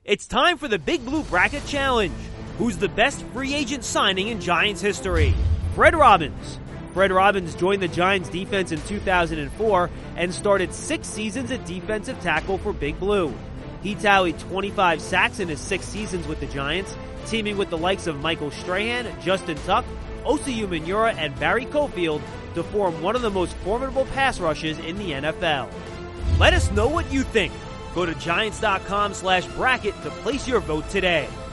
It's time for the Big Blue Bracket Challenge. Who's the best free agent signing in Giants history? Fred Robbins. Fred Robbins joined the Giants defense in 2004 and started 6 seasons at defensive tackle for Big Blue. He tallied 25 sacks in his 6 seasons with the Giants, teaming with the likes of Michael Strahan, Justin Tuck, Osi Umenyiora, and Barry Cofield to form one of the most formidable pass rushes in the NFL. Let us know what you think. Go to Giants.com/bracket to place your vote today.